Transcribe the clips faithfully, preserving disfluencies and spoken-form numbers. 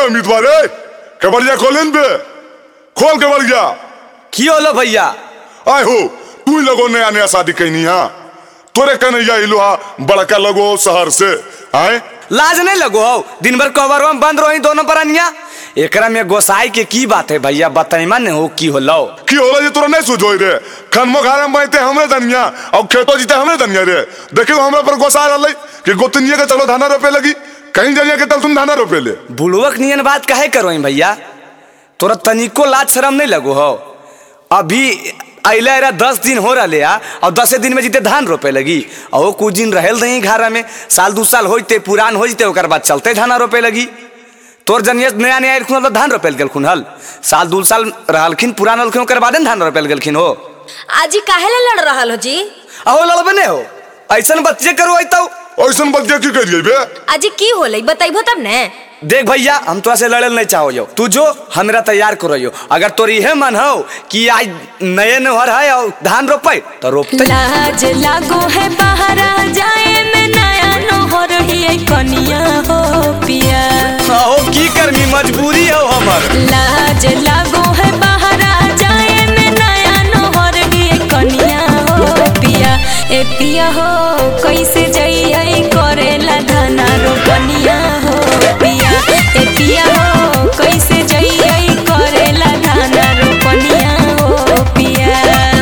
अमित बारे कबड़िया खोलें बे खोल कबड़िया की होलो भैया आय हो तू लगो नया नया शादी कहनी हा तोरे कन्हैया इलुहा बड़का लगो शहर से आए लाज नहीं लगो हो दिन भर कवर में बंद रही दोनों परनिया एकरा में गोसाई के की बात है भैया बताइमा ने हो की होलो की होला जे तोरा नहीं सुझोई रे खनमो घारे में बैठे हमरे दनिया और खेतो जीते हमरे दनिया रे देखियो हमरा पर गोसा रहलै कि गोतनिया के चलो धाना रोपे लगी कहीं जानिया के तल तुम धाना रोपे ले बुलवक नियन बात काहे करोई भैया तोरा तनिको लाज शरम नहीं लगो हो अभी अला एरा दस दिन हो रहा आ और दसे दिन में जीते धान रोपे लगी और कुछ दिन रहल नहीं घर में साल दू साल होते पुरान हो जते बाद चलते धाना रोपे लगी तोर जनिए नया नया तो धान रोपल गेलखुन हल साल दू साल रहलखिन पुरान हलखिन ओकर बाद धान रोपल गेलखिन हो आजी काहे ले लड़ रहल हो जी अहो लड़बे ने हो ऐसन बच्चे करो तो ऐसन बच्चे की करिए बे आजी की होलै बताइबो तब ने देख भैया हम तो ऐसे लड़ल नहीं चाहो यो तू जो हमरा तैयार करो यो अगर तोरी है मन हो कि आज नए नहर है और धान रोपे तो रोपते लाज लागो है बाहर जाए में नया नहर ही कनिया हो पिया हो की करमी मजबूरी हो हमर लाज लागो है बाहर जाए में नया नहर ही कनिया हो पिया ए पिया हो कैसे जइयै करेला धाना रोपनिया हो पिया ए पिया हो कैसे जइयै करेला धाना रोपनिया हो पिया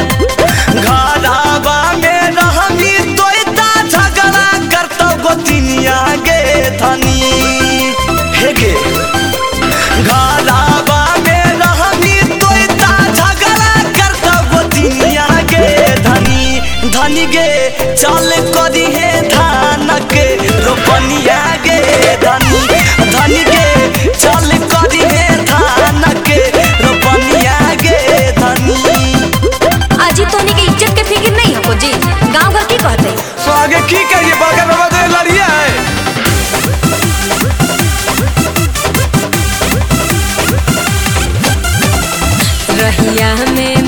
घरवा में रहमी तोइता झगड़ा करतो गोतिनिया गे धनी हे गे घरवा में रहमी तोइता झगड़ा करतो गोतिनिया गे धनी धनी गे चल करी है धान के रोपनिया गे धनी धनी गे चल करी है धान के रोपनिया गे धनी आजी तोनी के इज्जत के फिक्र नहीं हो जी गांव घर की कहते तो आगे की करिए बगल में बगल लड़िया है रहिया में